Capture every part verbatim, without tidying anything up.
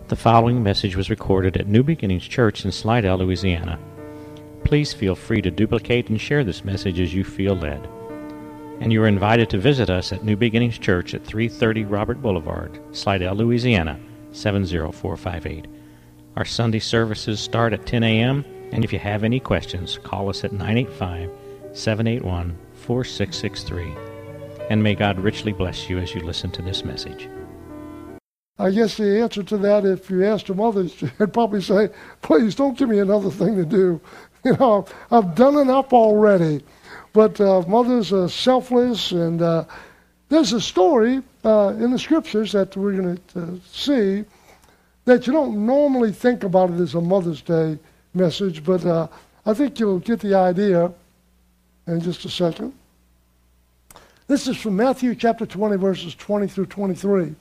The following message was recorded at New Beginnings Church in Slidell, Louisiana. Please feel free to duplicate and share this message as you feel led. And you are invited to visit us at New Beginnings Church at three thirty Robert Boulevard, Slidell, Louisiana, seven zero four five eight. Our Sunday services start at ten a.m., and if you have any questions, call us at nine eight five, seven eight one, four six six three. And may God richly bless you as you listen to this message. I guess the answer to that, if you asked your mother, she'd probably say, please don't give me another thing to do. You know, I've done enough already. But uh, mothers are selfless, and uh, there's a story uh, in the scriptures that we're going to uh, see that you don't normally think about it as a Mother's Day message, but uh, I think you'll get the idea in just a second. This is from Matthew chapter twenty, verses twenty through twenty-three.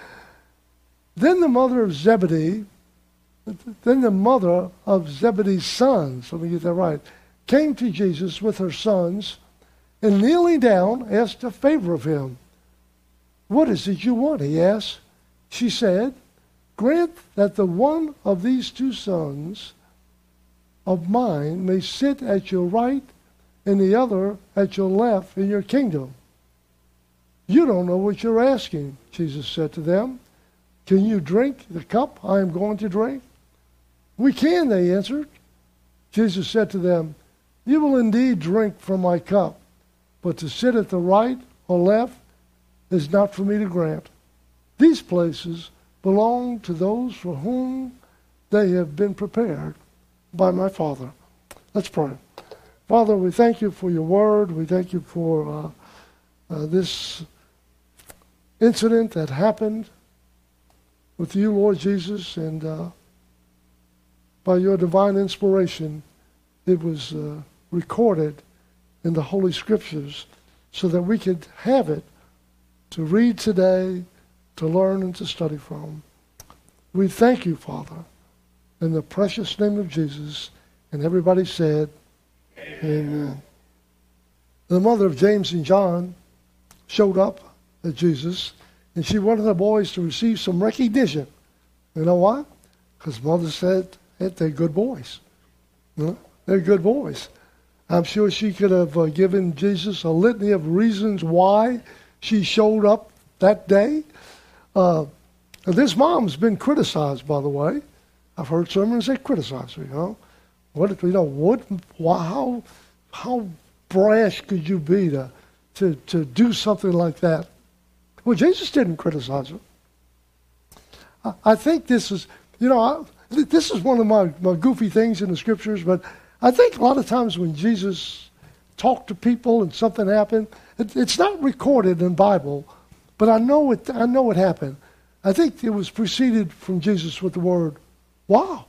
Then the mother of Zebedee, then the mother of Zebedee's sons, let me get that right, came to Jesus with her sons, and kneeling down, asked a favor of him. What is it you want? He asked. She said, grant that the one of these two sons of mine may sit at your right and the other at your left in your kingdom. You don't know what you're asking, Jesus said to them. Can you drink the cup I am going to drink? We can, they answered. Jesus said to them, you will indeed drink from my cup, but to sit at the right or left is not for me to grant. These places belong to those for whom they have been prepared by my Father. Let's pray. Father, we thank you for your word. We thank you for uh, uh, this incident that happened with you, Lord Jesus, and uh, by your divine inspiration, it was uh, recorded in the Holy Scriptures so that we could have it to read today, to learn and to study from. We thank you, Father, in the precious name of Jesus. And everybody said, Amen. Amen. The mother of James and John showed up at Jesus, and she wanted the boys to receive some recognition. You know why? Because mother said, hey, they're good boys. You know? They're good boys. I'm sure she could have uh, given Jesus a litany of reasons why she showed up that day. Uh, this mom's been criticized, by the way. I've heard sermons that criticize her, you know. What, you know, what, why, how, how brash could you be to, to, to do something like that? Well, Jesus didn't criticize her. I, I think this is, you know, I, this is one of my, my goofy things in the scriptures, but I think a lot of times when Jesus talked to people and something happened, it, it's not recorded in the Bible, but I know it, I know it happened. I think it was preceded from Jesus with the word, wow.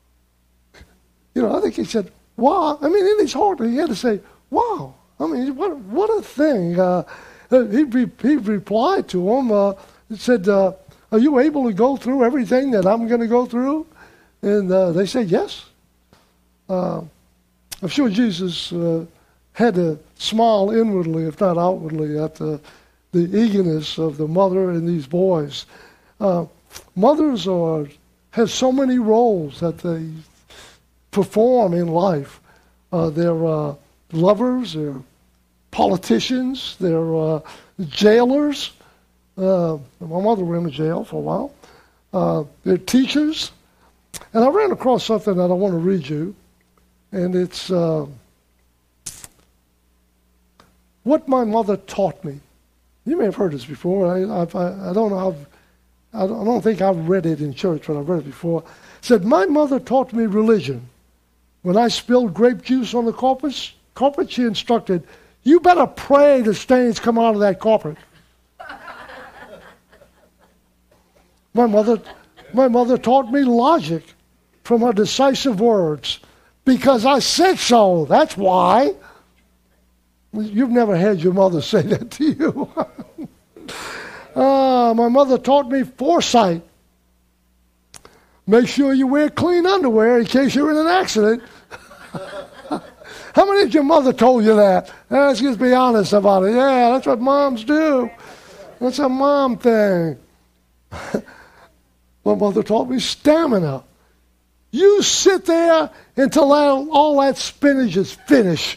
You know, I think he said, wow. I mean, in his heart, he had to say, wow. I mean, what, what a thing. Uh, He, he replied to them, uh, he said, uh, are you able to go through everything that I'm going to go through? And uh, they said, yes. Uh, I'm sure Jesus uh, had to smile inwardly, if not outwardly, at the, the eagerness of the mother and these boys. Uh, mothers are have so many roles that they perform in life. Uh, they're uh, lovers, they're politicians, they're uh, jailers. Uh, my mother went to jail for a while. Uh, they're teachers. And I ran across something that I want to read you. And it's uh, what my mother taught me. You may have heard this before. I, I, I don't know how, I don't think I've read it in church, but I've read it before. It said, my mother taught me religion. When I spilled grape juice on the carpet, carpet she instructed, you better pray the stains come out of that carpet. my mother, my mother taught me logic from her decisive words. Because I said so, that's why. You've never had your mother say that to you. uh, my mother taught me foresight. Make sure you wear clean underwear in case you're in an accident. How many of your mother told you that? Uh, let's just be honest about it. Yeah, that's what moms do. That's a mom thing. My mother taught me stamina. You sit there until all that spinach is finished.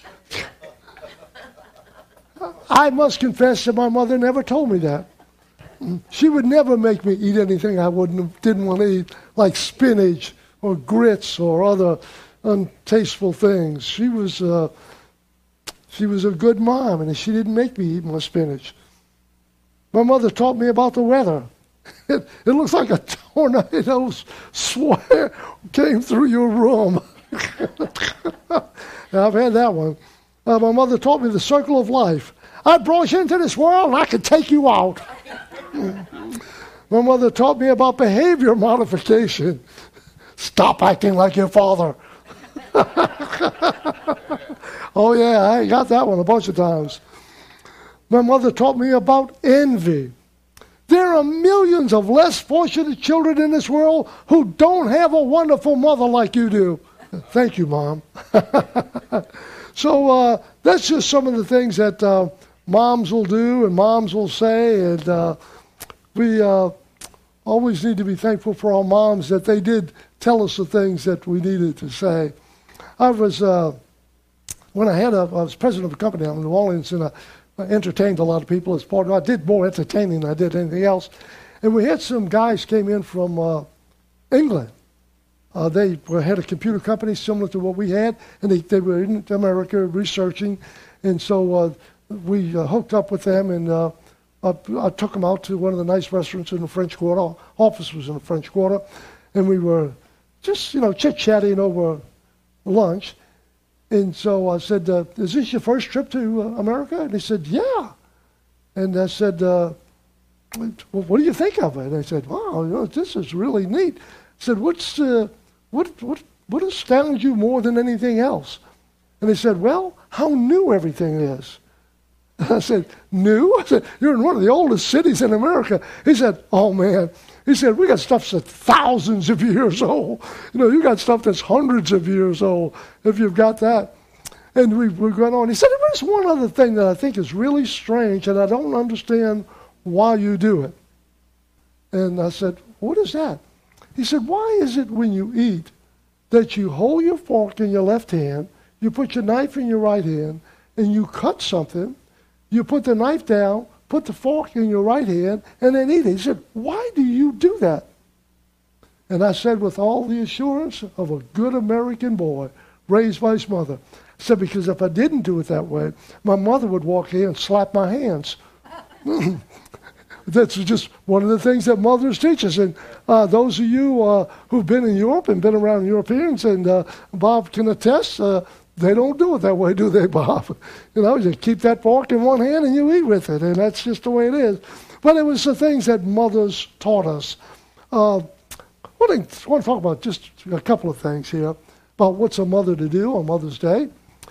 I must confess that my mother never told me that. She would never make me eat anything I wouldn't didn't want to eat, like spinach or grits or other untasteful things. She was uh, she was a good mom, and she didn't make me eat my spinach. My mother taught me about the weather. It, it looks like a tornado swear came through your room. I've had that one. Uh, my mother taught me the circle of life. I brought you into this world, and I can take you out. My mother taught me about behavior modification. Stop acting like your father. Oh, yeah, I got that one a bunch of times. My mother taught me about envy. There are millions of less fortunate children in this world who don't have a wonderful mother like you do. Thank you, Mom. So uh, that's just some of the things that uh, moms will do and moms will say. And uh, we uh, always need to be thankful for our moms that they did tell us the things that we needed to say. I was, uh, when I had a, I was president of a company out in New Orleans, and I, I entertained a lot of people as part of it. I did more entertaining than I did anything else. And we had some guys came in from uh, England. Uh, they were, had a computer company similar to what we had, and they, they were in America researching. And so uh, we uh, hooked up with them, and uh, I, I took them out to one of the nice restaurants in the French Quarter. Our office was in the French Quarter. And we were just, you know, chit-chatting over lunch. And so I said, uh, is this your first trip to uh, America? And he said, yeah. And I said, uh, well, what do you think of it? And I said, wow, you know, this is really neat. I said, what's, uh, what, what, what astounds you more than anything else? And he said, well, how new everything is. I said, new? I said, you're in one of the oldest cities in America. He said, oh, man. He said, we got stuff that's thousands of years old. You know, you got stuff that's hundreds of years old, if you've got that. And we were going on. He said, there's one other thing that I think is really strange, and I don't understand why you do it. And I said, what is that? He said, why is it when you eat that you hold your fork in your left hand, you put your knife in your right hand, and you cut something, you put the knife down, put the fork in your right hand, and then eat it. He said, why do you do that? And I said, with all the assurance of a good American boy raised by his mother, I said, because if I didn't do it that way, my mother would walk in and slap my hands. That's just one of the things that mothers teach us. And uh, those of you uh, who've been in Europe and been around Europeans, and uh, Bob can attest, uh, they don't do it that way, do they, Bob? You know, you keep that fork in one hand and you eat with it, and that's just the way it is. But it was the things that mothers taught us. Uh, I want to talk about just a couple of things here about what's a mother to do on Mother's Day.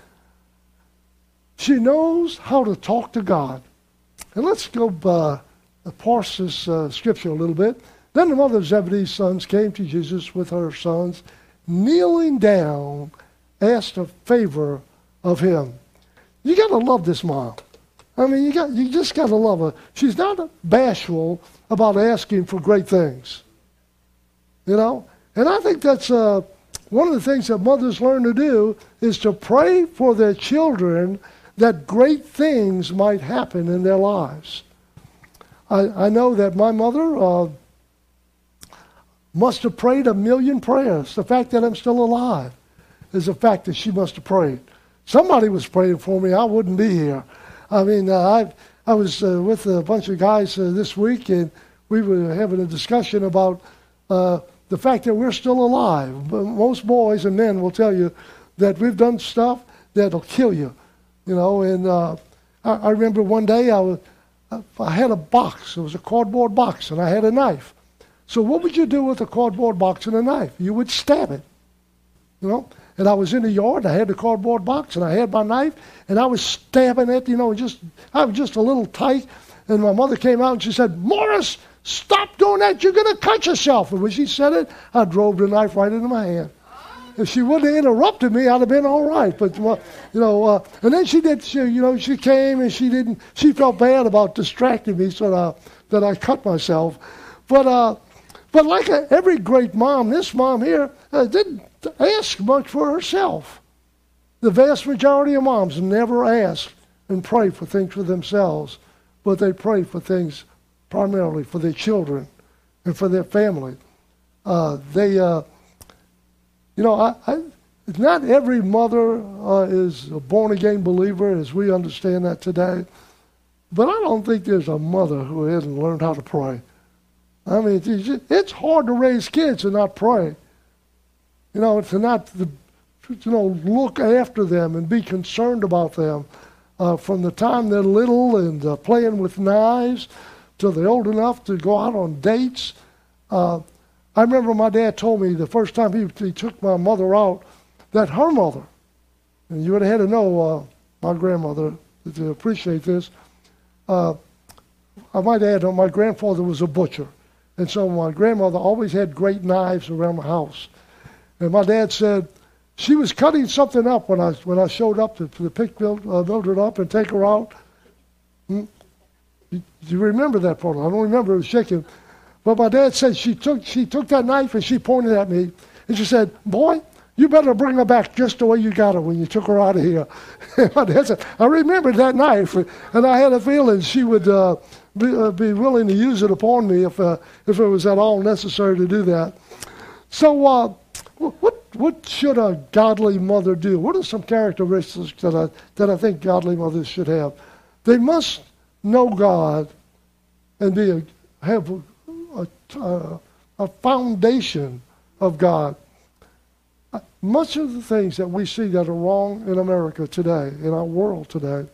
She knows how to talk to God. And let's go uh, parse this uh, scripture a little bit. Then the mother of Zebedee's sons came to Jesus with her sons, kneeling down, asked a favor of him. You got to love this mom. I mean, you got you just got to love her. She's not bashful about asking for great things. You know? And I think that's uh, one of the things that mothers learn to do is to pray for their children that great things might happen in their lives. I, I know that my mother uh, must have prayed a million prayers. The fact that I'm still alive is a fact that she must have prayed. Somebody was praying for me. I wouldn't be here. I mean, uh, I I was uh, with a bunch of guys uh, this week, and we were having a discussion about uh, the fact that we're still alive. But most boys and men will tell you that we've done stuff that'll kill you, you know. And uh, I, I remember one day I, was, I had a box. It was a cardboard box, and I had a knife. So what would you do with a cardboard box and a knife? You would stab it, you know. And I was in the yard, I had the cardboard box, and I had my knife, and I was stabbing it, you know, just I was just a little tight. And my mother came out and she said, Morris, stop doing that, you're going to cut yourself. And when she said it, I drove the knife right into my hand. If she wouldn't have interrupted me, I'd have been all right. But, well, you know, uh, and then she did, she, you know, she came and she didn't, she felt bad about distracting me so that I, that I cut myself. But, uh, But like a, every great mom, this mom here uh, didn't ask much for herself. The vast majority of moms never ask and pray for things for themselves, but they pray for things primarily for their children and for their family. Uh, they, uh, you know, I, I, not every mother uh, is a born-again believer as we understand that today, but I don't think there's a mother who hasn't learned how to pray. I mean, it's hard to raise kids and not pray. You know, to not, you know, look after them and be concerned about them uh, from the time they're little and uh, playing with knives till they're old enough to go out on dates. Uh, I remember my dad told me the first time he, he took my mother out that her mother, and you would have had to know uh, my grandmother to appreciate this. Uh, I might add, my grandfather was a butcher. And so my grandmother always had great knives around the house. And my dad said, she was cutting something up when I when I showed up to, to pick build, uh, build it up and take her out. Hmm? You, you remember that part? I don't remember, it was shaking. But my dad said she took she took that knife and she pointed at me. And she said, boy, you better bring her back just the way you got her when you took her out of here. And my dad said, I remembered that knife. And I had a feeling she would... Uh, Be, uh, be willing to use it upon me if uh, if it was at all necessary to do that. So uh, what what should a godly mother do? What are some characteristics that I, that I think godly mothers should have? They must know God and be a, have a, a, a foundation of God. Much of the things that we see that are wrong in America today, in our world today,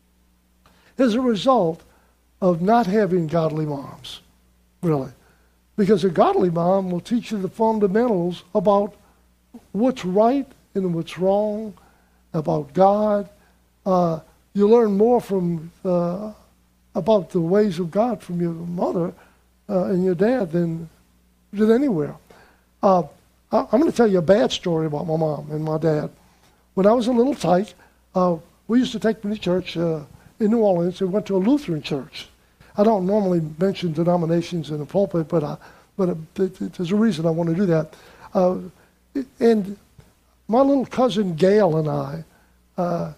is a result of not having godly moms, really. Because a godly mom will teach you the fundamentals about what's right and what's wrong, about God. Uh, you learn more from uh, about the ways of God from your mother uh, and your dad than, than anywhere. Uh, I, I'm going to tell you a bad story about my mom and my dad. When I was a little tyke, uh, we used to take me to church uh, in New Orleans. We went to a Lutheran church. I don't normally mention denominations in the pulpit, but I, but it, it, there's a reason I want to do that. Uh, and my little cousin Gail and I, uh,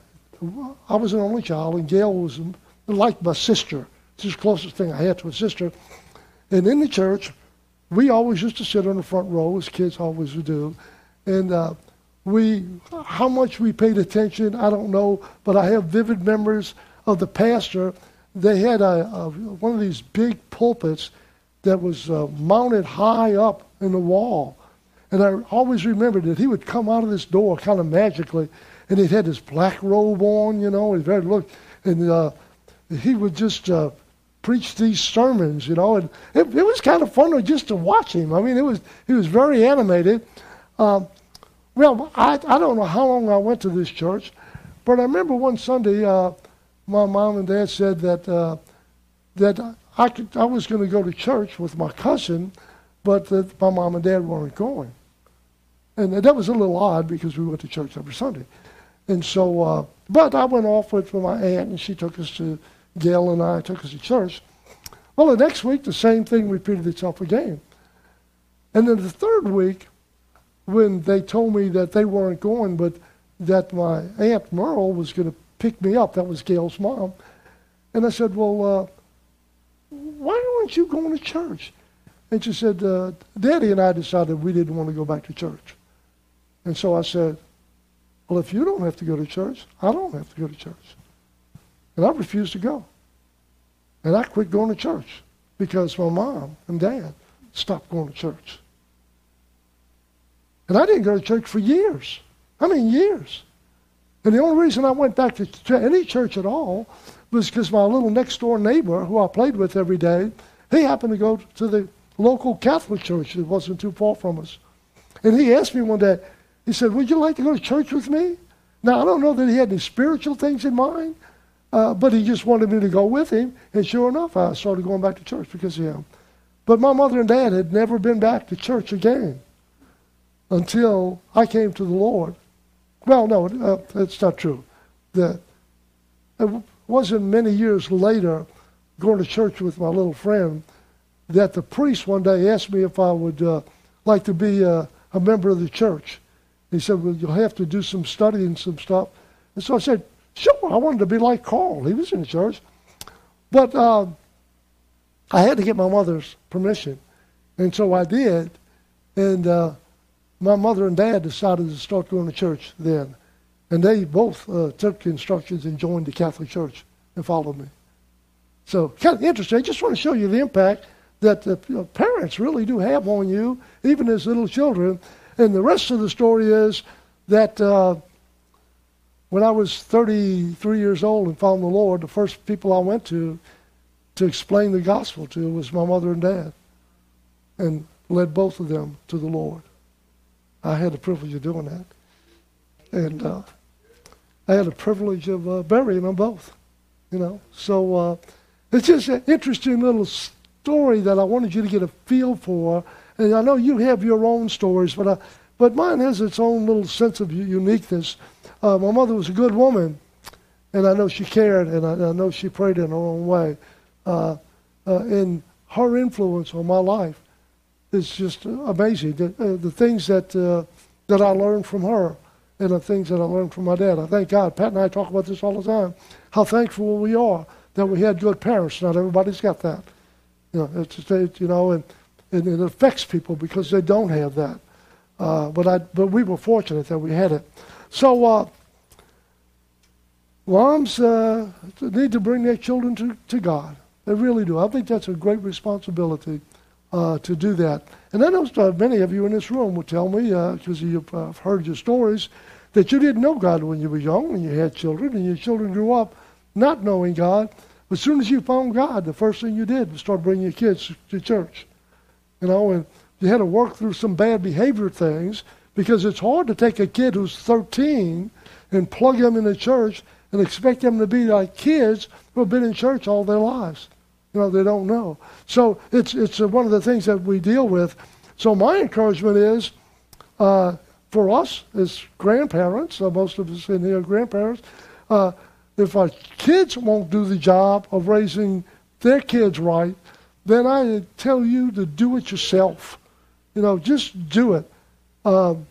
I was an only child, and Gail was like my sister. She's the closest thing I had to a sister. And in the church, we always used to sit on the front row, as kids always would do. And uh, we, how much we paid attention, I don't know, but I have vivid memories of the pastor. They had a, a one of these big pulpits that was uh, mounted high up in the wall. And I always remembered that he would come out of this door kind of magically, and he had this black robe on, you know, and very look, and uh, he would just uh, preach these sermons, you know, and it, it was kind of fun to, just to watch him. I mean, it was he was very animated. Um, well, I I don't know how long I went to this church, but I remember one Sunday. Uh, My mom and dad said that uh, that I could, I was going to go to church with my cousin, but that my mom and dad weren't going, and that was a little odd because we went to church every Sunday, and so. Uh, but I went off with my aunt, and she took us to Gail and I took us to church. Well, the next week the same thing repeated itself again, and then the third week, when they told me that they weren't going, but that my aunt Merle was going to picked me up. That was Gail's mom. And I said, well, uh, why aren't you going to church? And she said, uh, Daddy and I decided we didn't want to go back to church. And so I said, well, if you don't have to go to church, I don't have to go to church. And I refused to go. And I quit going to church because my mom and dad stopped going to church. And I didn't go to church for years. I mean, years. And the only reason I went back to ch- any church at all was because my little next-door neighbor, who I played with every day, he happened to go to the local Catholic church that wasn't too far from us. And he asked me one day, he said, would you like to go to church with me? Now, I don't know that he had any spiritual things in mind, uh, but he just wanted me to go with him. And sure enough, I started going back to church because of him. But my mother and dad had never been back to church again until I came to the Lord. Well, no, uh, that's not true. The, it wasn't many years later, going to church with my little friend, that the priest one day asked me if I would uh, like to be uh, a member of the church. He said, well, you'll have to do some study and some stuff. And so I said, sure, I wanted to be like Carl. He was in the church. But uh, I had to get my mother's permission. And so I did. And uh, my mother and dad decided to start going to church then. And they both uh, took instructions and joined the Catholic Church and followed me. So kind of interesting. I just want to show you the impact that the you know, parents really do have on you, even as little children. And the rest of the story is that uh, when I was thirty-three years old and found the Lord, the first people I went to to explain the gospel to was my mother and dad, and led both of them to the Lord. I had the privilege of doing that. And uh, I had the privilege of uh, burying them both, you know. So uh, it's just an interesting little story that I wanted you to get a feel for. And I know you have your own stories, but, I, but mine has its own little sense of uniqueness. Uh, my mother was a good woman, and I know she cared, and I, I know she prayed in her own way. Uh, uh, and her influence on my life is just amazing. The, uh, the things that uh, that I learned from her and the things that I learned from my dad. I thank God. Pat and I talk about this all the time, how thankful we are that we had good parents. Not everybody's got that. You know, it's, it's, you know and, and it affects people because they don't have that. Uh, but I, but we were fortunate that we had it. So uh, moms uh, need to bring their children to, to God. They really do. I think that's a great responsibility uh, to do that. And I know uh, many of you in this room will tell me, because uh, you've uh, heard your stories, that you didn't know God when you were young, when you had children, and your children grew up not knowing God. As soon as you found God, the first thing you did was start bringing your kids to church. You know, and you had to work through some bad behavior things, because it's hard to take a kid who's thirteen and plug them in the church and expect them to be like kids who have been in church all their lives. You know, they don't know. So it's it's uh, one of the things that we deal with. So my encouragement is, uh, for us as grandparents, uh, most of us in here are grandparents, uh, if our kids won't do the job of raising their kids right, then I tell you to do it yourself. You know, just do it. Um,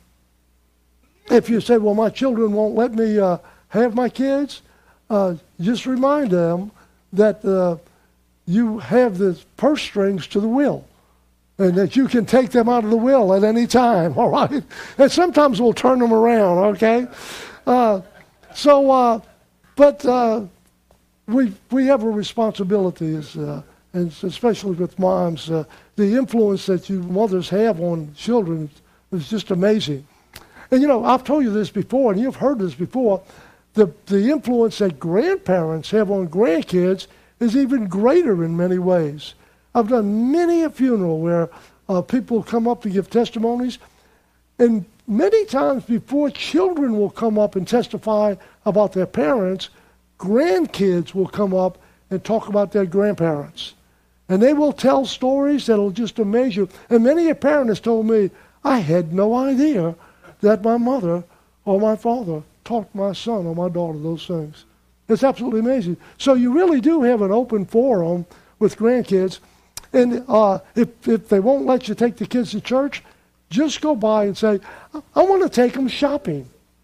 if you say, well, my children won't let me uh, have my kids, uh, just remind them that uh, you have the purse strings to the will, and that you can take them out of the will at any time, all right? And sometimes we'll turn them around, okay? Uh, so, uh, but uh, we we have a responsibility, as, uh, and especially with moms. Uh, the influence that you mothers have on children is just amazing. And, you know, I've told you this before, and you've heard this before, the, the influence that grandparents have on grandkids is even greater in many ways. I've done many a funeral where uh, people come up to give testimonies, and many times before children will come up and testify about their parents, grandkids will come up and talk about their grandparents. And they will tell stories that will just amaze you. And many a parent has told me, I had no idea that my mother or my father taught my son or my daughter those things. It's absolutely amazing. So you really do have an open forum with grandkids. And uh, if, if they won't let you take the kids to church, just go by and say, I want to take them shopping.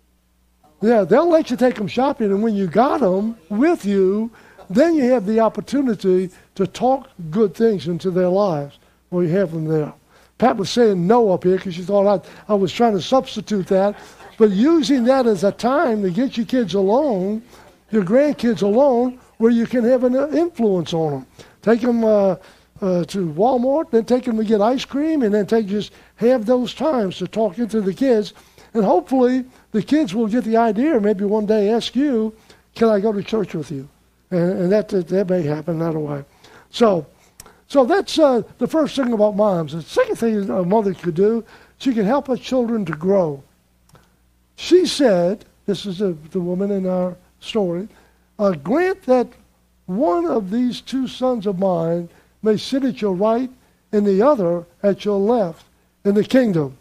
Yeah, they'll let you take them shopping. And when you got them with you, then you have the opportunity to talk good things into their lives while you have them there. Pat was saying no up here because she thought I, I was trying to substitute that. But using that as a time to get your kids alone, your grandkids alone, where you can have an influence on them. Take them uh, uh, to Walmart, then take them to get ice cream, and then take just have those times to talk into the kids. And hopefully the kids will get the idea, maybe one day ask you, can I go to church with you? And, and that, that that may happen that way. So, so that's uh, the first thing about moms. The second thing a mother could do, she can help her children to grow. She said, this is a, the woman in our story, uh, grant that one of these two sons of mine may sit at your right and the other at your left in the kingdom.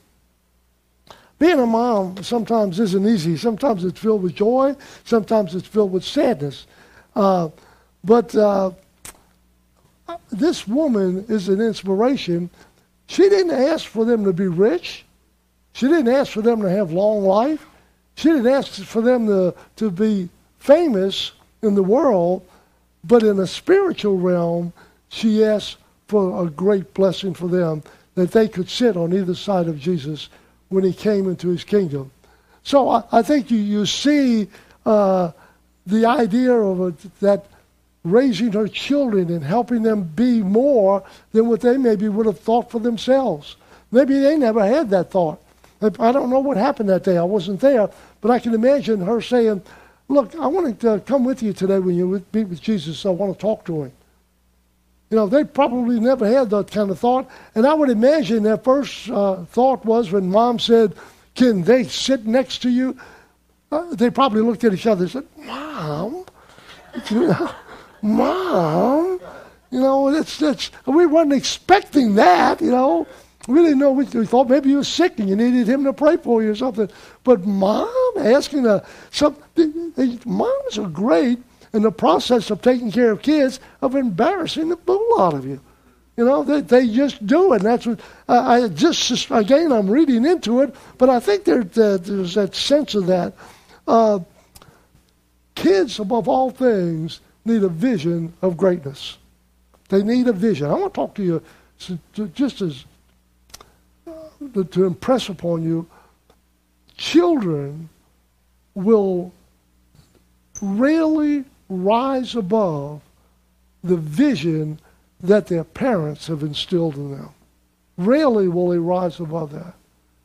Being a mom sometimes isn't easy. Sometimes it's filled with joy. Sometimes it's filled with sadness. Uh, but uh, this woman is an inspiration. She didn't ask for them to be rich. She didn't ask for them to have long life. She didn't ask for them to, to be famous in the world, but in a spiritual realm, she asked for a great blessing for them, that they could sit on either side of Jesus when he came into his kingdom. So I, I think you, you see uh, the idea of a, that raising her children and helping them be more than what they maybe would have thought for themselves. Maybe they never had that thought. I don't know what happened that day. I wasn't there. But I can imagine her saying, look, I want to come with you today when you meet with Jesus. I want to talk to him. You know, they probably never had that kind of thought. And I would imagine their first uh, thought was when Mom said, can they sit next to you? Uh, they probably looked at each other and said, Mom? You know, Mom? You know, it's, it's, we weren't expecting that, you know. We didn't know. We thought maybe you were sick and you needed him to pray for you or something. But Mom asking a, something, moms are great in the process of taking care of kids of embarrassing the bull out of you. You know, they, they just do it. And that's what, uh, I just, again, I'm reading into it, but I think there, uh, there's that sense of that. Uh, kids, above all things, need a vision of greatness. They need a vision. I want to talk to you just as, uh, to impress upon you, children will rarely rise above the vision that their parents have instilled in them. Rarely will they rise above that.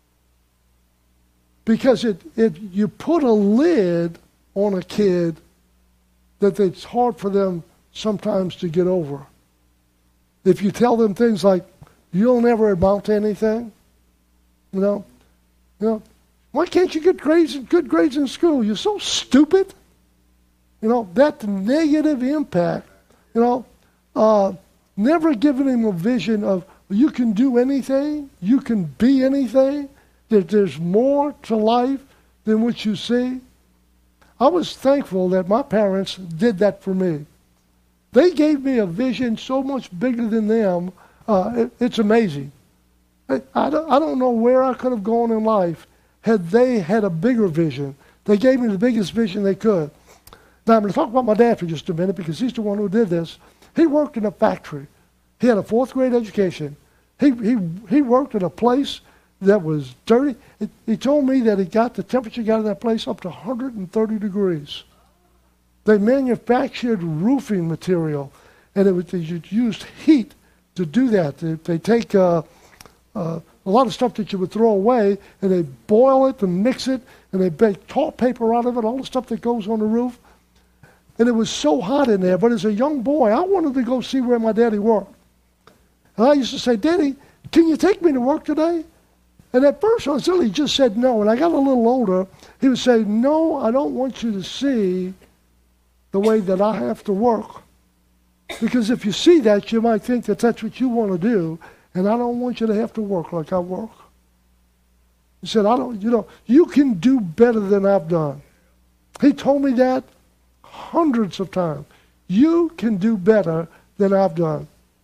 Because it, it you put a lid on a kid that it's hard for them sometimes to get over. If you tell them things like, you'll never amount to anything, you know, you know, why can't you get grades, good grades in school? You're so stupid. You know, that negative impact, you know, uh, never giving him a vision of you can do anything, you can be anything, that there's more to life than what you see. I was thankful that my parents did that for me. They gave me a vision so much bigger than them. Uh, it, it's amazing. I, I, don't, I don't know where I could have gone in life had they had a bigger vision. They gave me the biggest vision they could. Now, I'm going to talk about my dad for just a minute because he's the one who did this. He worked in a factory. He had a fourth grade education. He, he, he worked in a place that was dirty. It, he told me that he got the temperature got in that place up to one hundred thirty degrees. They manufactured roofing material, and it was, they used heat to do that. They, they take uh, uh, a lot of stuff that you would throw away, and they boil it and mix it, and they bake tar paper out of it, all the stuff that goes on the roof. And it was so hot in there. But as a young boy, I wanted to go see where my daddy worked. And I used to say, Daddy, can you take me to work today? And at first, until he just said no. And I got a little older, he would say, no, I don't want you to see the way that I have to work. Because if you see that, you might think that that's what you want to do. And I don't want you to have to work like I work. He said, I don't, you know, you can do better than I've done. He told me that hundreds of times. You can do better than I've done.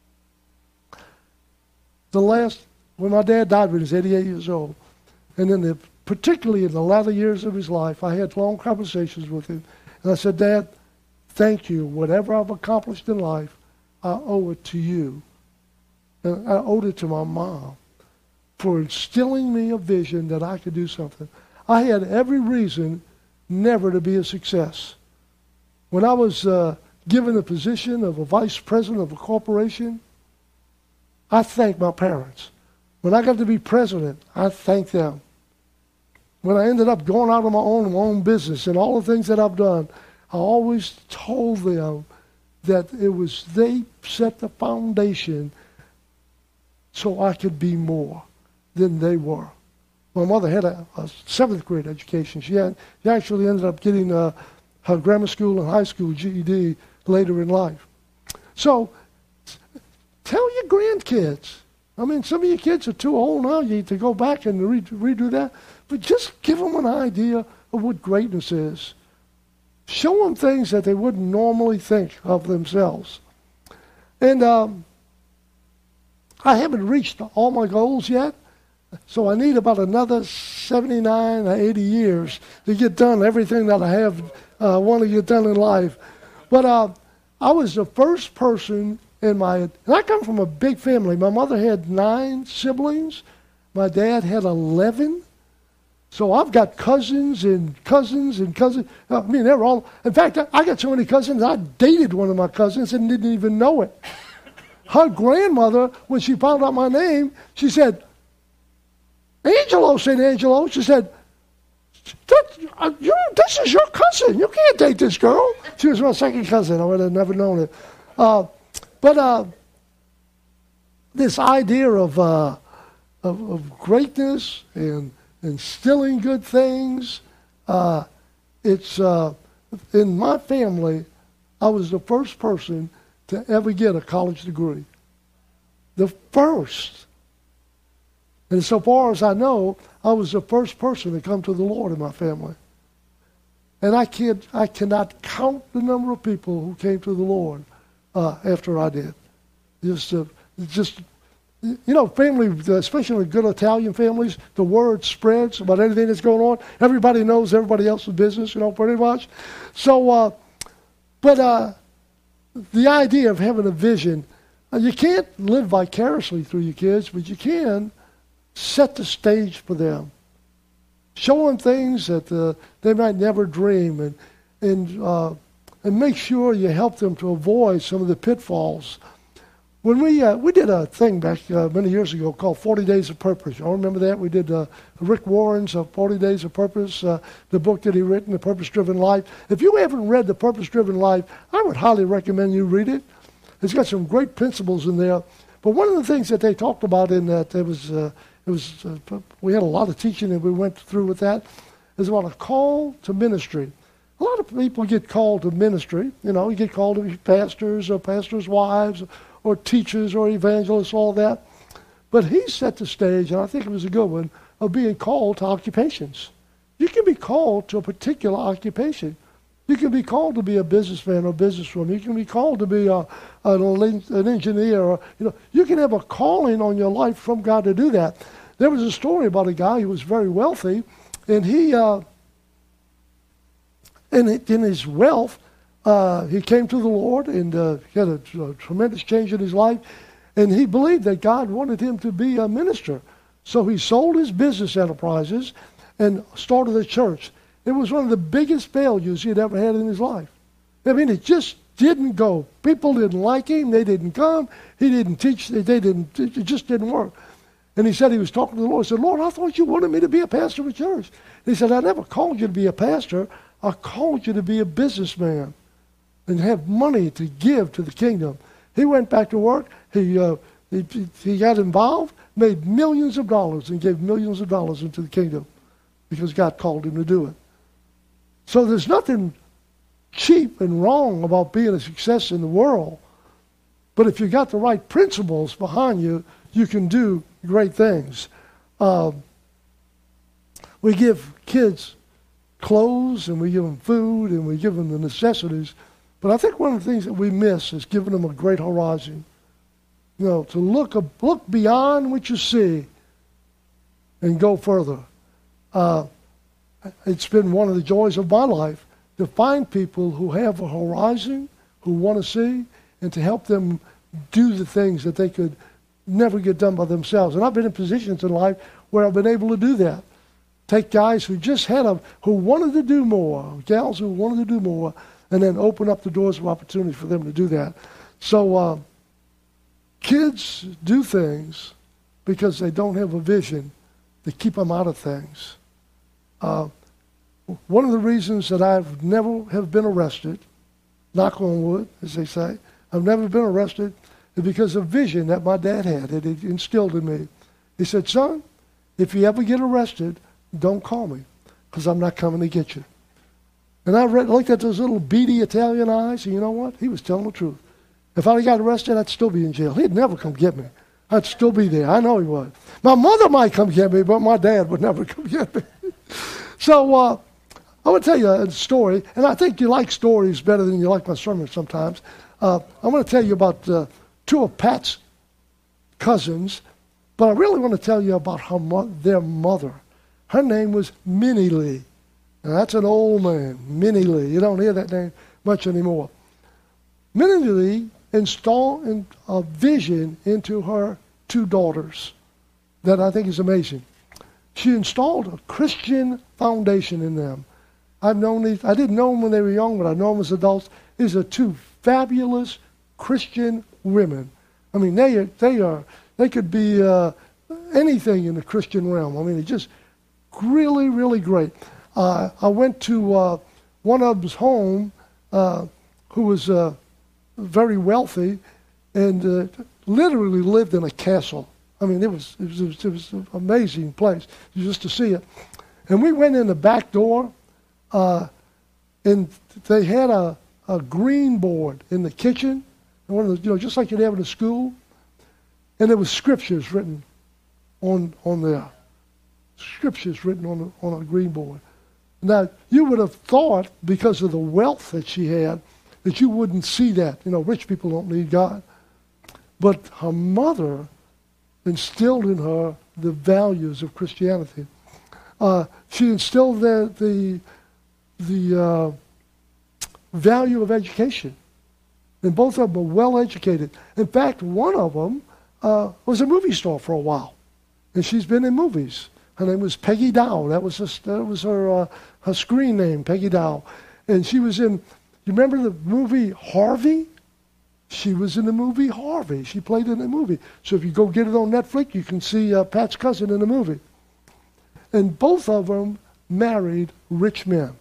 The last, when my dad died when he was eighty-eight years old, and in the, particularly in the latter years of his life, I had long conversations with him. And I said, Dad, thank you. Whatever I've accomplished in life, I owe it to you. And I owed it to my mom for instilling me a vision that I could do something. I had every reason never to be a success. When I was uh, given the position of a vice president of a corporation, I thanked my parents. When I got to be president, I thanked them. When I ended up going out on my own, my own business and all the things that I've done, I always told them that it was they set the foundation so I could be more than they were. My mother had a, a seventh grade education. She, had, she actually ended up getting a, her grammar school and high school G E D later in life. So tell your grandkids. I mean, some of your kids are too old now to go back and re- redo that. But just give them an idea of what greatness is. Show them things that they wouldn't normally think of themselves. And um, I haven't reached all my goals yet, so I need about another seventy-nine or eighty years to get done everything that I have uh, want to get done in life. But uh, I was the first person in my, and I come from a big family. My mother had nine siblings. My dad had eleven. So I've got cousins and cousins and cousins. I mean, they're all, in fact, I got so many cousins, I dated one of my cousins and didn't even know it. Her grandmother, when she found out my name, she said, Angelo, Saint Angelo, she said, uh, you, this is your cousin. You can't date this girl. She was my second cousin. I would have never known it. Uh, but uh, this idea of, uh, of, of greatness and instilling good things, uh, it's uh, in my family, I was the first person to ever get a college degree. The first. And so far as I know, I was the first person to come to the Lord in my family. And I can't, I cannot count the number of people who came to the Lord uh, after I did. Just, uh, just, you know, family, especially good Italian families, the word spreads about anything that's going on. Everybody knows everybody else's business, you know, pretty much. So, uh, but uh, the idea of having a vision, uh, you can't live vicariously through your kids, but you can set the stage for them. Show them things that uh, they might never dream, and and uh, and make sure you help them to avoid some of the pitfalls. When we uh, we did a thing back uh, many years ago called forty days of Purpose. Y'all remember that? We did uh, Rick Warren's uh, forty days of Purpose, uh, the book that he written, The Purpose-Driven Life. If you haven't read The Purpose-Driven Life, I would highly recommend you read it. It's got some great principles in there. But one of the things that they talked about in that, it was, uh, it was uh, we had a lot of teaching that we went through with that, is about a call to ministry. A lot of people get called to ministry. You know, you get called to be pastors or pastors' wives, or teachers or evangelists, all that. But he set the stage, and I think it was a good one, of being called to occupations. You can be called to a particular occupation. You can be called to be a businessman or businesswoman. You can be called to be a, an, an engineer. Or, you know, you can have a calling on your life from God to do that. There was a story about a guy who was very wealthy, and he, uh, in, in his wealth, Uh, he came to the Lord, and uh, he had a, a tremendous change in his life, and he believed that God wanted him to be a minister. So he sold his business enterprises and started a church. It was one of the biggest failures he had ever had in his life. I mean, it just didn't go. People didn't like him. They didn't come. He didn't teach. They didn't. It just didn't work. And he said he was talking to the Lord. He said, Lord, I thought you wanted me to be a pastor of a church. And he said, I never called you to be a pastor. I called you to be a businessman and have money to give to the kingdom. He went back to work. He, uh, he he got involved, made millions of dollars, and gave millions of dollars into the kingdom because God called him to do it. So there's nothing cheap and wrong about being a success in the world. But if you got the right principles behind you, you can do great things. Uh, we give kids clothes, and we give them food, and we give them the necessities. But I think one of the things that we miss is giving them a great horizon. You know, to look look beyond what you see and go further. Uh, it's been one of the joys of my life to find people who have a horizon, who want to see, and to help them do the things that they could never get done by themselves. And I've been in positions in life where I've been able to do that. Take guys who just had a, who wanted to do more, gals who wanted to do more, and then open up the doors of opportunity for them to do that. So uh, kids do things because they don't have a vision to keep them out of things. Uh, one of the reasons that I've never have been arrested, knock on wood, as they say, I've never been arrested, is because of vision that my dad had, that it instilled in me. He said, son, if you ever get arrested, don't call me, because I'm not coming to get you. And I read, looked at those little beady Italian eyes, and you know what? He was telling the truth. If I got arrested, I'd still be in jail. He'd never come get me. I'd still be there. I know he would. My mother might come get me, but my dad would never come get me. So uh, I want to tell you a story, and I think you like stories better than you like my sermon sometimes. Uh, I'm going to tell you about uh, two of Pat's cousins, but I really want to tell you about her mo- their mother. Her name was Minnie Lee. Now, that's an old name, Minnie Lee. You don't hear that name much anymore. Minnie Lee installed a vision into her two daughters that I think is amazing. She installed a Christian foundation in them. I've known these, I didn't know them when they were young, but I know them as adults. These are two fabulous Christian women. I mean, they are, they are, they could be uh, anything in the Christian realm. I mean, it's just really, really great. Uh, I went to uh, one of them's home, uh, who was uh, very wealthy, and uh, literally lived in a castle. I mean, it was, it was it was it was an amazing place just to see it. And we went in the back door, uh, and they had a, a green board in the kitchen, one of the, you know, just like you'd have in a school, and there was scriptures written on on there, scriptures written on a, on a green board. Now, you would have thought, because of the wealth that she had, that you wouldn't see that. You know, rich people don't need God. But her mother instilled in her the values of Christianity. Uh, she instilled the the, the uh, value of education. And both of them were well educated. In fact, one of them uh, was a movie star for a while. And she's been in movies. Her name was Peggy Dow. That was, a, that was her, uh, her screen name, Peggy Dow. And she was in, you remember the movie Harvey? She was in the movie Harvey. She played in the movie. So if you go get it on Netflix, you can see uh, Pat's cousin in the movie. And both of them married rich men.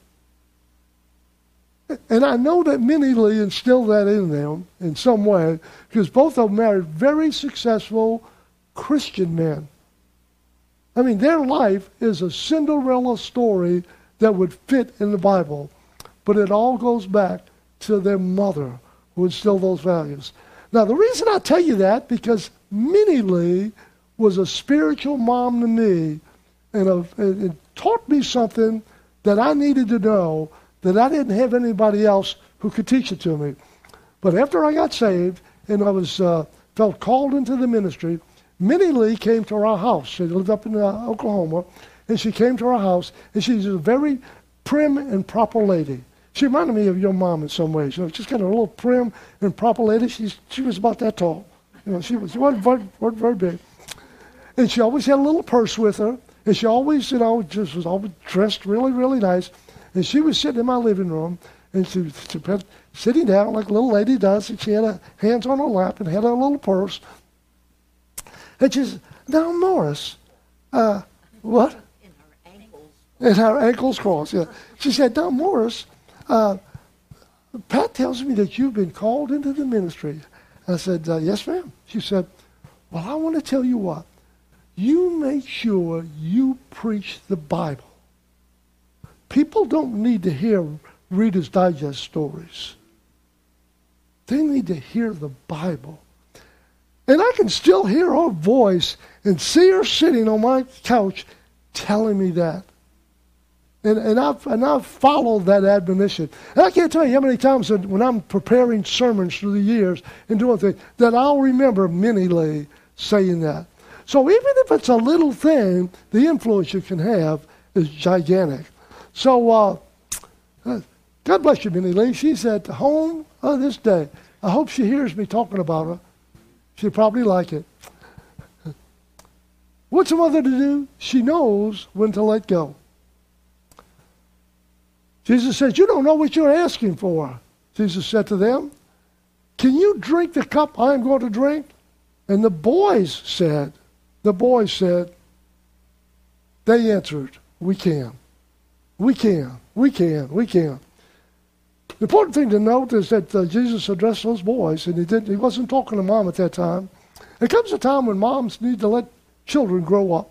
And I know that Minnie Lee instilled that in them in some way, because both of them married very successful Christian men. I mean, their life is a Cinderella story that would fit in the Bible, but it all goes back to their mother who instilled those values. Now, the reason I tell you that, because Minnie Lee was a spiritual mom to me, and a, it taught me something that I needed to know that I didn't have anybody else who could teach it to me. But after I got saved and I was uh, felt called into the ministry, Minnie Lee came to our house. She lived up in uh, Oklahoma, and she came to our house, and she's a very prim and proper lady. She reminded me of your mom in some ways. You know, she's got a little prim and proper lady. She's, she was about that tall. You know, she was she wasn't very, wasn't very big. And she always had a little purse with her, and she always, you know, just was always dressed really, really nice. And she was sitting in my living room, and she was sitting down like a little lady does, and she had her hands on her lap and had her little purse. And she said, "Now, Morris, uh, what?" In her ankles. In her ankles crossed, yeah. She said, "Now, Morris, uh, Pat tells me that you've been called into the ministry." I said, uh, "Yes, ma'am." She said, "Well, I want to tell you what. You make sure you preach the Bible. People don't need to hear Reader's Digest stories. They need to hear the Bible." And I can still hear her voice and see her sitting on my couch telling me that. And, and, I've, and I've followed that admonition. And I can't tell you how many times that when I'm preparing sermons through the years and doing things, that I'll remember Minnie Lee saying that. So even if it's a little thing, the influence you can have is gigantic. So uh, uh, God bless you, Minnie Lee. She's at home uh, this day. I hope she hears me talking about her. She'll probably like it. What's a mother to do? She knows when to let go. Jesus says, "You don't know what you're asking for." Jesus said to them, "Can you drink the cup I am going to drink?" And the boys said, the boys said, they answered, "We can. We can. We can. We can." The important thing to note is that uh, Jesus addressed those boys, and he didn't. He wasn't talking to mom at that time. There comes a time when moms need to let children grow up.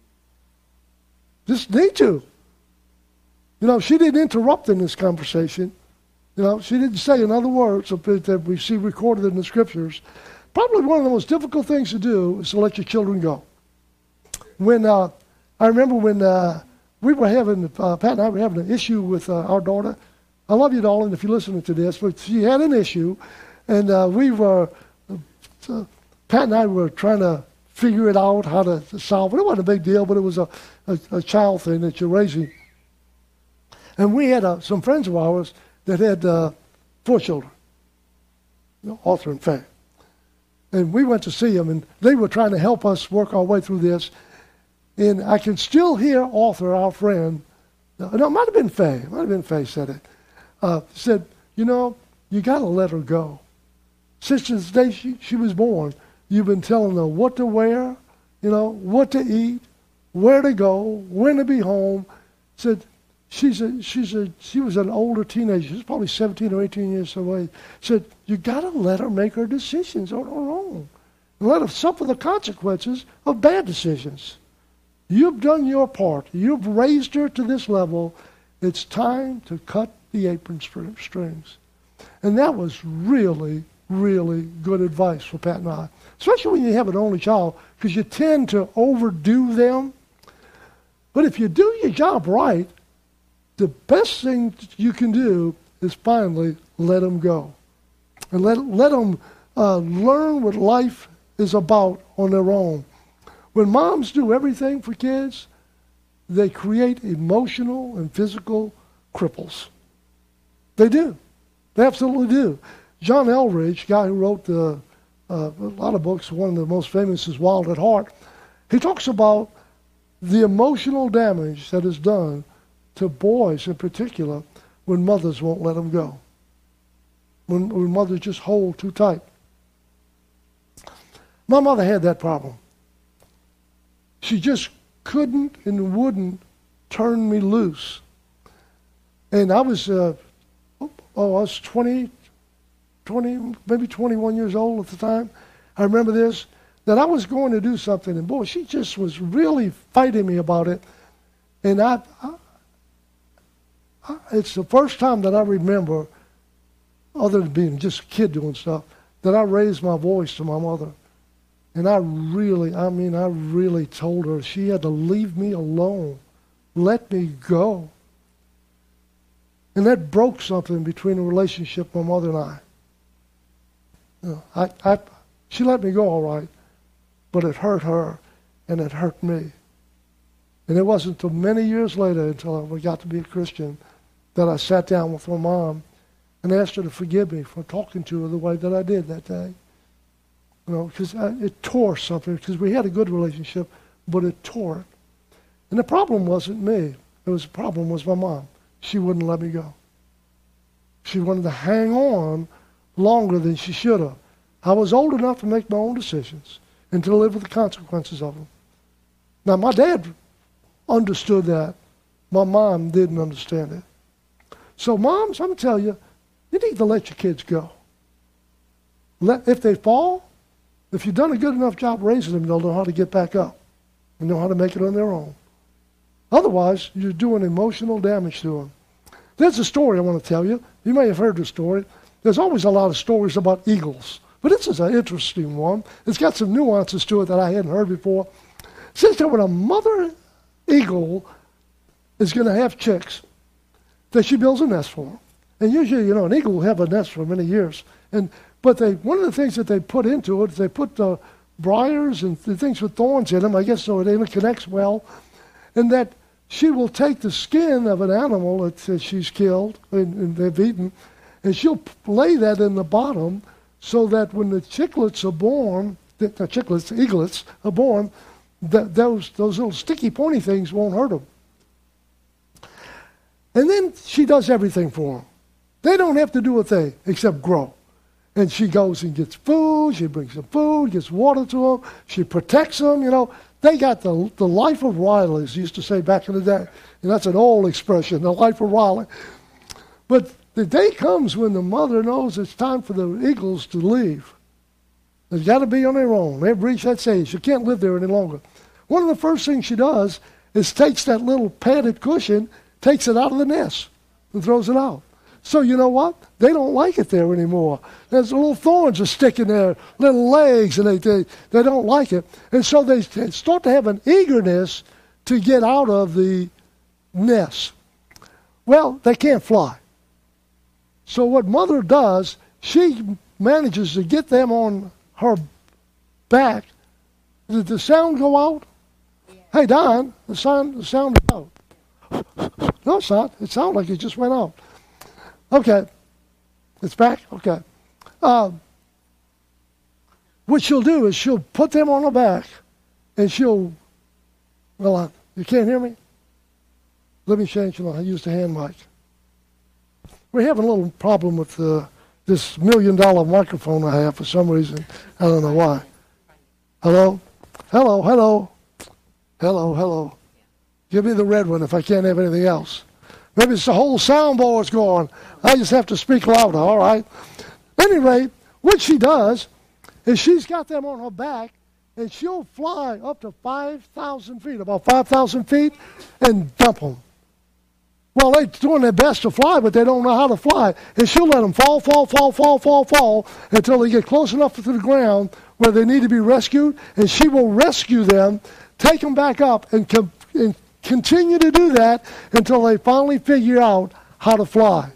Just need to. You know, she didn't interrupt in this conversation. You know, she didn't say another word that we see recorded in the Scriptures. Probably one of the most difficult things to do is to let your children go. When uh, I remember when uh, we were having, uh, Pat and I were having an issue with uh, our daughter. I love you, darling, if you're listening to this, but she had an issue, and uh, we were so Pat and I were trying to figure it out, how to, to solve it. It wasn't a big deal, but it was a, a, a child thing that you're raising. And we had uh, some friends of ours that had uh, four children, you know, Arthur and Faye. And we went to see them, and they were trying to help us work our way through this. And I can still hear Arthur, our friend, no, it might have been Faye, it might have been Faye said it, uh, said, you know, you got to let her go. Since the day she, she was born, you've been telling her what to wear, you know, what to eat, where to go, when to be home. Said she's a, she's a, she was an older teenager. She was probably seventeen or eighteen years away. Said, you got to let her make her decisions on her own. And let her suffer the consequences of bad decisions. You've done your part. You've raised her to this level. It's time to cut the apron strings. And that was really, really good advice for Pat and I. Especially when you have an only child, because you tend to overdo them. But if you do your job right, the best thing you can do is finally let them go. And let, let them uh, learn what life is about on their own. When moms do everything for kids, they create emotional and physical cripples. They do. They absolutely do. John Eldridge, guy who wrote the, uh, a lot of books, one of the most famous is Wild at Heart, he talks about the emotional damage that is done to boys in particular when mothers won't let them go. When, when mothers just hold too tight. My mother had that problem. She just couldn't and wouldn't turn me loose. And I was, uh, oh, I was twenty, twenty, maybe twenty-one years old at the time. I remember this, that I was going to do something, and boy, she just was really fighting me about it. And I, I, I it's the first time that I remember, other than being just a kid doing stuff, that I raised my voice to my mother. And I really, I mean, I really told her she had to leave me alone. Let me go. And that broke something between the relationship my mother and I. You know, I, I. She let me go all right, but it hurt her and it hurt me. And it wasn't until many years later, until I got to be a Christian, that I sat down with my mom and asked her to forgive me for talking to her the way that I did that day. You know, because it tore something, because we had a good relationship, but it tore it. And the problem wasn't me. It was the problem was my mom. She wouldn't let me go. She wanted to hang on longer than she should have. I was old enough to make my own decisions and to live with the consequences of them. Now, my dad understood that. My mom didn't understand it. So, moms, I'm going to tell you, you need to let your kids go. Let, if they fall, if you've done a good enough job raising them, they'll know how to get back up and know how to make it on their own. Otherwise, you're doing emotional damage to them. There's a story I want to tell you. You may have heard the story. There's always a lot of stories about eagles, but this is an interesting one. It's got some nuances to it that I hadn't heard before. It says that when a mother eagle is going to have chicks, that she builds a nest for them. And usually, you know, an eagle will have a nest for many years. And But they, one of the things that they put into it, they put the briars and the things with thorns in them, I guess so it interconnects well, and that she will take the skin of an animal that, that she's killed and, and they've eaten, and she'll lay that in the bottom so that when the chicklets are born, the, the chicklets, the eaglets are born, that those, those little sticky pointy things won't hurt them. And then she does everything for them. They don't have to do a thing except grow. And she goes and gets food, she brings them food, gets water to them, she protects them, you know. They got the, the life of Riley, as used to say back in the day. And that's an old expression, the life of Riley. But the day comes when the mother knows it's time for the eagles to leave. They've got to be on their own. They've reached that stage. You can't live there any longer. One of the first things she does is takes that little padded cushion, takes it out of the nest, and throws it out. So you know what? They don't like it there anymore. There's little thorns are sticking there, little legs, and they, they, they don't like it. And so they start to have an eagerness to get out of the nest. Well, they can't fly. So what mother does, she manages to get them on her back, did the sound go out? Yeah. Hey, Don, the sound, the sound is out. No, it's not. It sounded like it just went out. Okay. It's back? Okay. Um, what she'll do is she'll put them on her back, and she'll, well, uh, you can't hear me? Let me change it. I use the hand mic. We're having a little problem with uh, this million-dollar microphone I have for some reason. I don't know why. Hello? Hello, hello. Hello, hello. Give me the red one if I can't have anything else. Maybe it's the whole soundboard's going. I just have to speak louder, all right? At any rate, what she does is she's got them on her back, and she'll fly up to five thousand feet, about five thousand feet, and dump them. Well, they're doing their best to fly, but they don't know how to fly. And she'll let them fall, fall, fall, fall, fall, fall, until they get close enough to the ground where they need to be rescued, and she will rescue them, take them back up, and, com- and continue to do that until they finally figure out how to fly.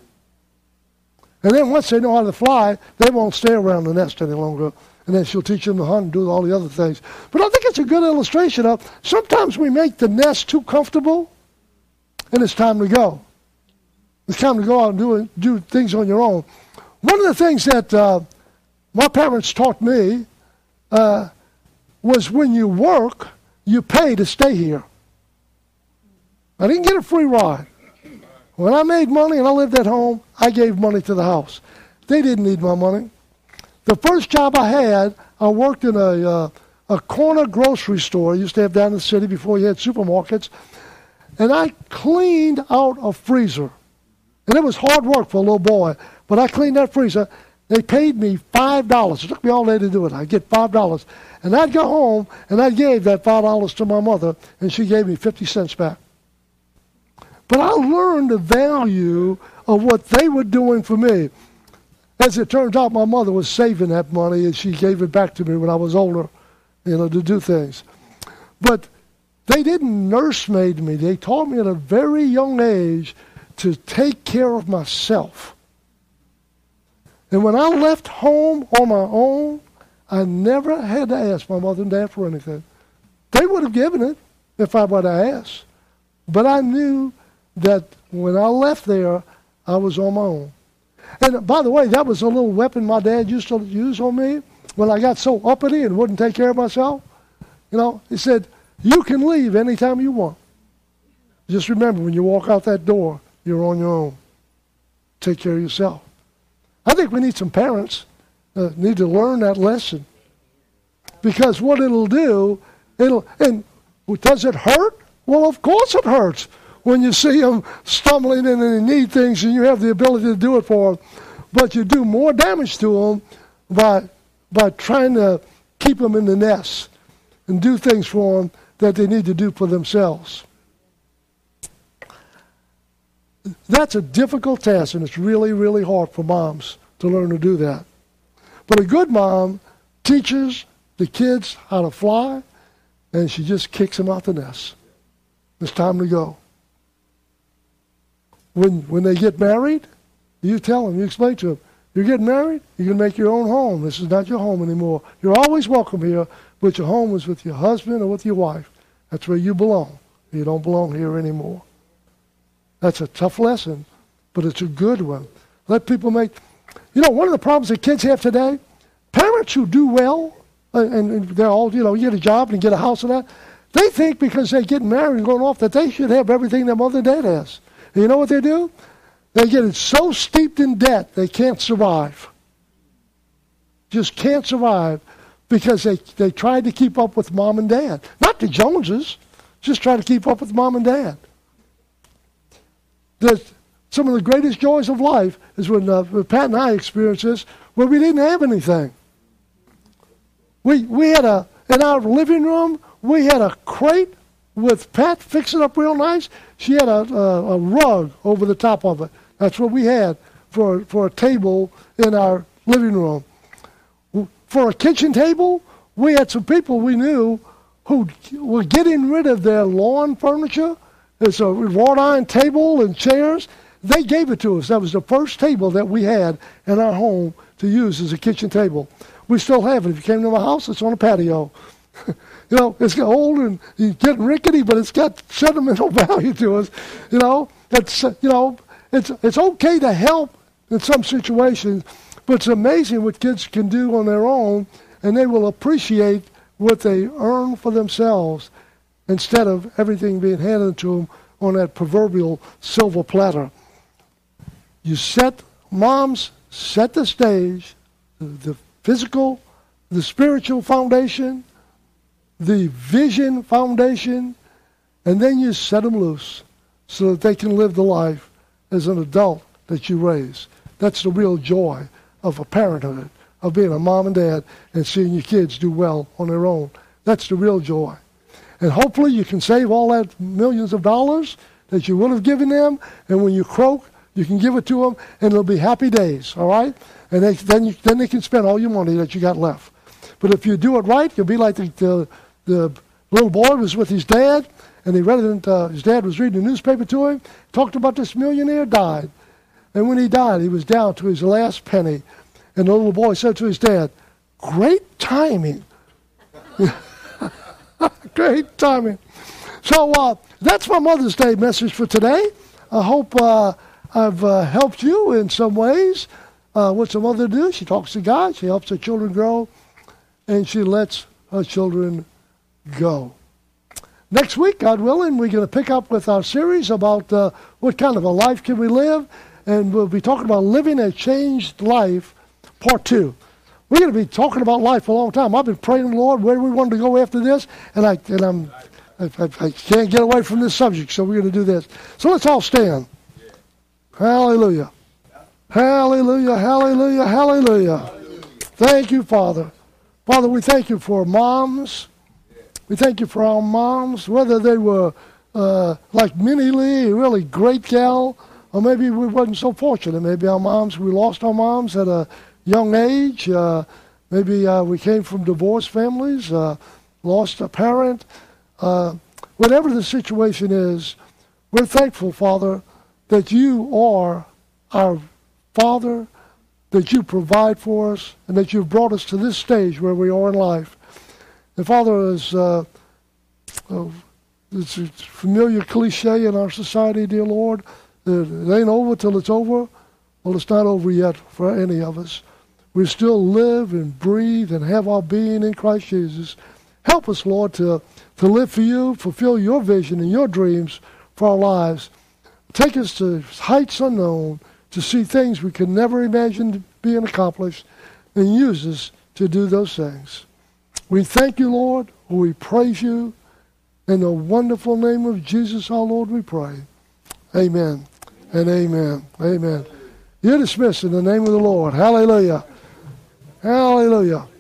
And then once they know how to fly, they won't stay around the nest any longer. And then she'll teach them to hunt and do all the other things. But I think it's a good illustration of sometimes we make the nest too comfortable, and it's time to go. It's time to go out and do, do things on your own. One of the things that uh, my parents taught me uh, was when you work, you pay to stay here. I didn't get a free ride. When I made money and I lived at home, I gave money to the house. They didn't need my money. The first job I had, I worked in a, uh, a corner grocery store I used to have down in the city before you had supermarkets, and I cleaned out a freezer. And it was hard work for a little boy, but I cleaned that freezer. They paid me five dollars. It took me all day to do it. I'd get five dollars. And I'd go home, and I gave that five dollars to my mother, and she gave me fifty cents back. But I learned the value of what they were doing for me. As it turns out, my mother was saving that money, and she gave it back to me when I was older, you know, to do things. But they didn't nursemaid me. They taught me at a very young age to take care of myself. And when I left home on my own, I never had to ask my mother and dad for anything. They would have given it if I would have asked. But I knew that when I left there, I was on my own. And by the way, that was a little weapon my dad used to use on me when I got so uppity and wouldn't take care of myself. You know, he said, you can leave anytime you want. Just remember, when you walk out that door, you're on your own. Take care of yourself. I think we need some parents uh, need to learn that lesson. Because what it'll do, it'll, and does it hurt? Well, of course it hurts when you see them stumbling and they need things and you have the ability to do it for them. But you do more damage to them by, by trying to keep them in the nest and do things for them that they need to do for themselves. That's a difficult task, and it's really, really hard for moms to learn to do that. But a good mom teaches the kids how to fly, and she just kicks them out the nest. It's time to go. When when they get married, you tell them, you explain to them, you're getting married, you can make your own home. This is not your home anymore. You're always welcome here, but your home is with your husband or with your wife. That's where you belong. You don't belong here anymore. That's a tough lesson, but it's a good one. Let people make... You know, one of the problems that kids have today, parents who do well, and, and they're all, you know, you get a job and get a house and that, they think because they get married and going off that they should have everything their mother and dad has. And you know what they do? They get so steeped in debt they can't survive. Just can't survive because they, they tried to keep up with mom and dad. Not the Joneses, just try to keep up with mom and dad. The, some of the greatest joys of life is when uh, Pat and I experienced this, where we didn't have anything. We we had a, in our living room, we had a crate with Pat fixing up real nice. She had a, a, a rug over the top of it. That's what we had for, for a table in our living room. For a kitchen table, we had some people we knew who were getting rid of their lawn furniture. It's a wrought iron table and chairs. They gave it to us. That was the first table that we had in our home to use as a kitchen table. We still have it. If you came to my house, it's on a patio. You know, it's got old and it's getting rickety, but it's got sentimental value to us. You know, it's, you know, it's, it's okay to help in some situations, but it's amazing what kids can do on their own, and they will appreciate what they earn for themselves instead of everything being handed to them on that proverbial silver platter. You set, moms, set the stage, the physical, the spiritual foundation, the vision foundation, and then you set them loose so that they can live the life as an adult that you raise. That's the real joy of a parenthood, of being a mom and dad and seeing your kids do well on their own. That's the real joy. And hopefully you can save all that millions of dollars that you would have given them, and when you croak, you can give it to them, and it'll be happy days, all right? And they, then, you, then they can spend all your money that you got left. But if you do it right, you'll be like the, the, the little boy was with his dad, and he read it, uh, his dad was reading the newspaper to him, talked about this millionaire died. And when he died, he was down to his last penny. And the little boy said to his dad, "Great timing." Great timing. So uh, that's my Mother's Day message for today. I hope uh, I've uh, helped you in some ways. Uh, what's a mother do? She talks to God. She helps her children grow. And she lets her children go. Next week, God willing, we're going to pick up with our series about uh, what kind of a life can we live. And we'll be talking about living a changed life, part two. We're going to be talking about life for a long time. I've been praying to the Lord where we wanted to go after this, and I and I'm I, I, I can't get away from this subject, so we're going to do this. So let's all stand. Yeah. Hallelujah. Hallelujah, hallelujah, hallelujah. Hallelujah. Thank you, Father. Father, we thank you for moms. We thank you for our moms, whether they were uh, like Minnie Lee, a really great gal, or maybe we wasn't so fortunate. Maybe our moms, we lost our moms at a young age. Uh, maybe uh, we came from divorced families, uh, lost a parent. Uh, whatever the situation is, we're thankful, Father, that you are our Father, that you provide for us, and that you've brought us to this stage where we are in life. And Father, as uh, uh, it's a familiar cliche in our society, dear Lord, that it ain't over till it's over. Well, it's not over yet for any of us. We still live and breathe and have our being in Christ Jesus. Help us, Lord, to, to live for you, fulfill your vision and your dreams for our lives. Take us to heights unknown, to see things we could never imagine being accomplished, and use us to do those things. We thank you, Lord. We praise you. In the wonderful name of Jesus, our Lord, we pray. Amen and amen. Amen. You're dismissed in the name of the Lord. Hallelujah. Hallelujah.